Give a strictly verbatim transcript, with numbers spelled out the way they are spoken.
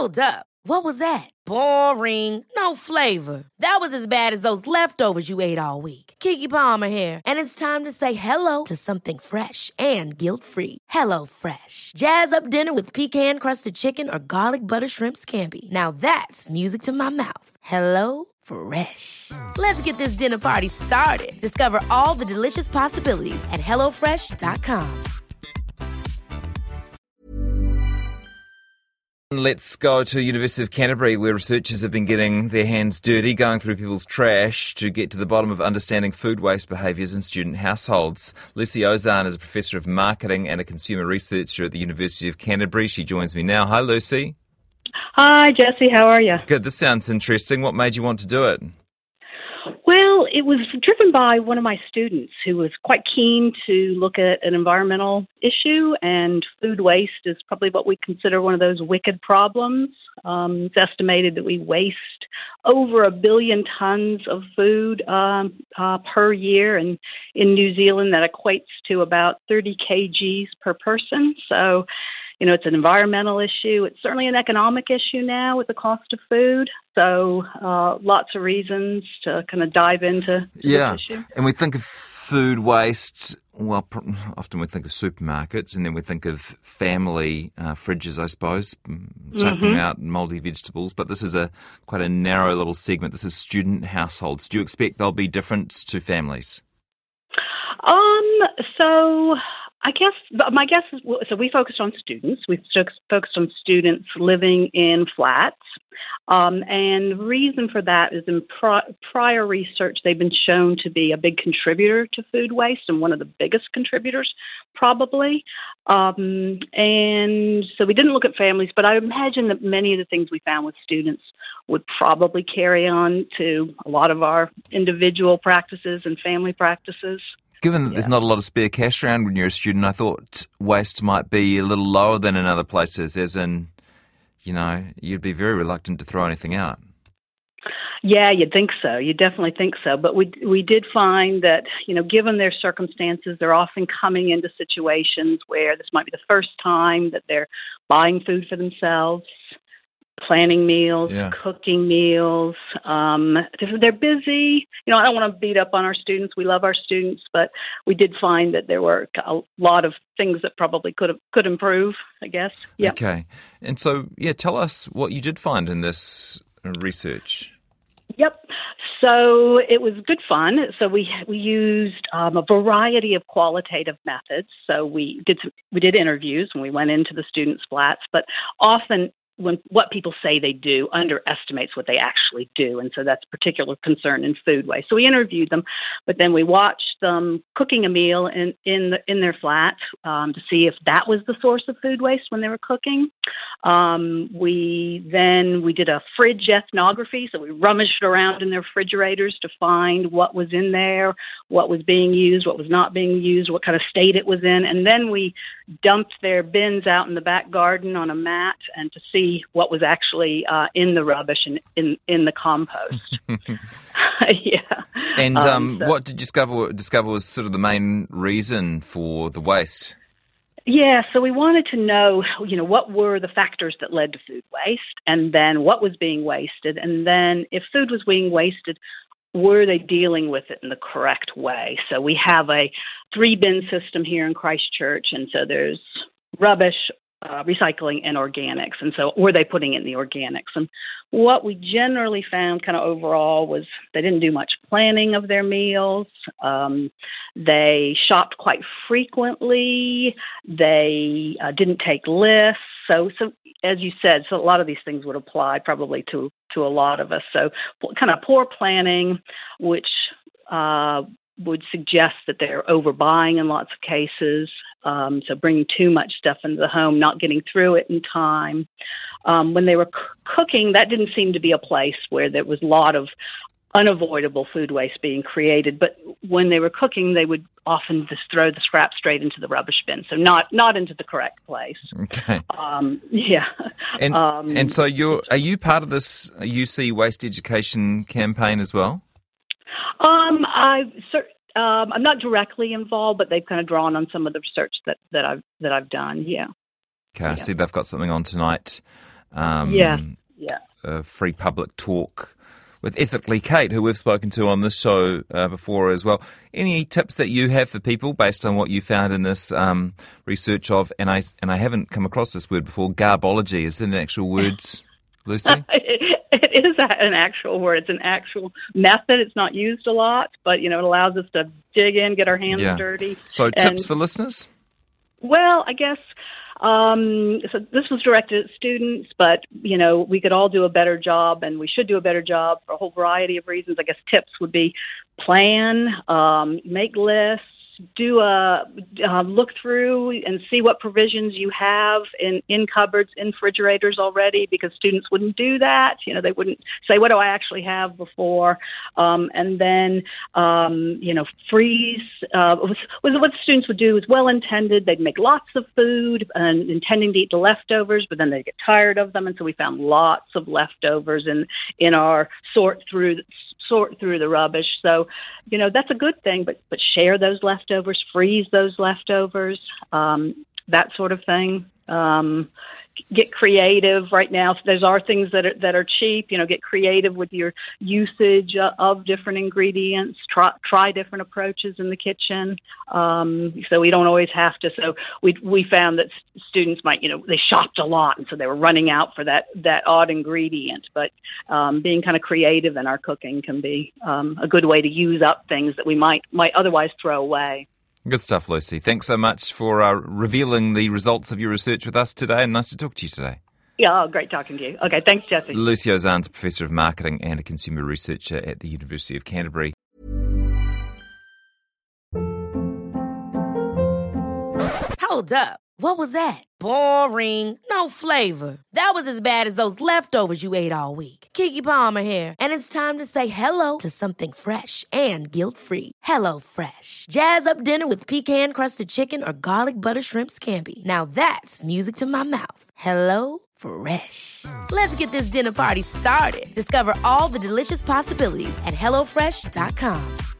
Hold up. What was that? Boring. No flavor. That was as bad as those leftovers you ate all week. Keke Palmer here, and it's time to say hello to something fresh and guilt-free. Hello Fresh. Jazz up dinner with pecan-crusted chicken or garlic butter shrimp scampi. Now that's music to my mouth. Hello Fresh. Let's get this dinner party started. Discover all the delicious possibilities at hello fresh dot com. Let's go to University of Canterbury, where researchers have been getting their hands dirty, going through people's trash to get to the bottom of understanding food waste behaviours in student households. Lucy Ozarn is a professor of marketing and a consumer researcher at the University of Canterbury. She joins me now. Hi, Lucy. Hi, Jesse. How are you? Good. This sounds interesting. What made you want to do it? Well, it was driven by one of my students who was quite keen to look at an environmental issue, and food waste is probably what we consider one of those wicked problems. Um, it's estimated that we waste over a billion tons of food um, uh, per year, and in New Zealand that equates to about thirty kilograms per person. So, you know, it's an environmental issue. It's certainly an economic issue now with the cost of food. So uh, lots of reasons to kind of dive into yeah. this issue. And we think of food waste, well, pr- often we think of supermarkets, and then we think of family uh, fridges, I suppose, chucking Mm-hmm. out mouldy vegetables. But this is a quite a narrow little segment. This is student households. Do you expect there'll be difference to families? Um. So I guess my guess is, so we focused on students. We focused on students living in flats. Um, and the reason for that is in pri- prior research, they've been shown to be a big contributor to food waste, and one of the biggest contributors, probably. Um, and so we didn't look at families, but I imagine that many of the things we found with students would probably carry on to a lot of our individual practices and family practices. Given that Yeah. there's not a lot of spare cash around when you're a student, I thought waste might be a little lower than in other places, as in, you know, you'd be very reluctant to throw anything out. Yeah, you'd think so. You definitely think so. But we we did find that, you know, given their circumstances, they're often coming into situations where this might be the first time that they're buying food for themselves, planning meals, Yeah. cooking meals. Um, they're, they're busy. You know, I don't want to beat up on our students. We love our students, but we did find that there were a lot of things that probably could have, could improve, I guess. Yeah. Okay. And so, yeah, tell us what you did find in this research. Yep. So it was good fun. So we we used um, a variety of qualitative methods. So we did some, we did interviews when we went into the students' flats, but often when what people say they do underestimates what they actually do. And so that's a particular concern in food waste. So we interviewed them, but then we watched them cooking a meal in, in, the, in their flat um, to see if that was the source of food waste when they were cooking. Um, we then, we did a fridge ethnography. So we rummaged around in their refrigerators to find what was in there, what was being used, what was not being used, what kind of state it was in. And then we dumped their bins out in the back garden on a mat and to see what was actually uh, in the rubbish and in, in the compost. yeah. And um, Um, so- what did you discover, discover was sort of the main reason for the waste? Yeah, so we wanted to know, you know, what were the factors that led to food waste, and then what was being wasted, and then if food was being wasted, were they dealing with it in the correct way? So we have a three-bin system here in Christchurch, and so there's rubbish, uh, recycling, and organics. And so were they putting in the organics? And what we generally found kind of overall was they didn't do much planning of their meals. Um, they shopped quite frequently. They uh, didn't take lists. So, so as you said, so a lot of these things would apply probably to to a lot of us. So kind of poor planning, which uh, would suggest that they're overbuying in lots of cases. Um, so bringing too much stuff into the home, not getting through it in time. Um, when they were c- cooking, that didn't seem to be a place where there was a lot of unavoidable food waste being created. But when they were cooking, they would often just throw the scraps straight into the rubbish bin, so not not into the correct place. Okay. Um, yeah. And um, and so you're are you part of this U C waste education campaign as well? Um, I cer- um, I'm not directly involved, but they've kind of drawn on some of the research that, that I've that I've done. Yeah. Okay, I Yeah. see they've got something on tonight Um, yeah, yeah. Uh, free public talk with Ethically Kate, who we've spoken to on this show uh, before as well. Any tips that you have for people based on what you found in this um, research of, and I and I haven't come across this word before, garbology. Is it an actual word, Lucy? It is an actual word. It's an actual method. It's not used a lot, but, you know, it allows us to dig in, get our hands yeah. dirty. So and, tips for listeners? Well, I guess... Um, so this was directed at students, but, you know, we could all do a better job, and we should do a better job for a whole variety of reasons. I guess tips would be plan, um, make lists, do a uh, look through and see what provisions you have in, in cupboards, in refrigerators already, because students wouldn't do that. You know, they wouldn't say, what do I actually have before? Um, and then, um, you know, freeze. Uh, was, was what students would do was well-intended. They'd make lots of food and intending to eat the leftovers, but then they'd get tired of them. And so we found lots of leftovers in, in our sort through sort through the rubbish. So, you know, that's a good thing, but but share those leftovers, freeze those leftovers, um, that sort of thing. Um, get creative right now. There are things that are, that are cheap, you know, get creative with your usage of different ingredients, try, try different approaches in the kitchen. Um, so we don't always have to. So we, we found that students might, you know, they shopped a lot, and so they were running out for that, that odd ingredient, but um, being kind of creative in our cooking can be um, a good way to use up things that we might, might otherwise throw away. Good stuff, Lucy. Thanks so much for uh, revealing the results of your research with us today, and nice to talk to you today. Yeah, oh, great talking to you. Okay, thanks, Jesse. Lucy Ozan's a Professor of Marketing and a Consumer Researcher at the University of Canterbury. Hold up. What was that? Boring. No flavor. That was as bad as those leftovers you ate all week. Keke Palmer here, and it's time to say hello to something fresh and guilt-free. Hello Fresh. Jazz up dinner with pecan-crusted chicken or garlic butter shrimp scampi. Now that's music to my mouth. Hello Fresh. Let's get this dinner party started. Discover all the delicious possibilities at hello fresh dot com.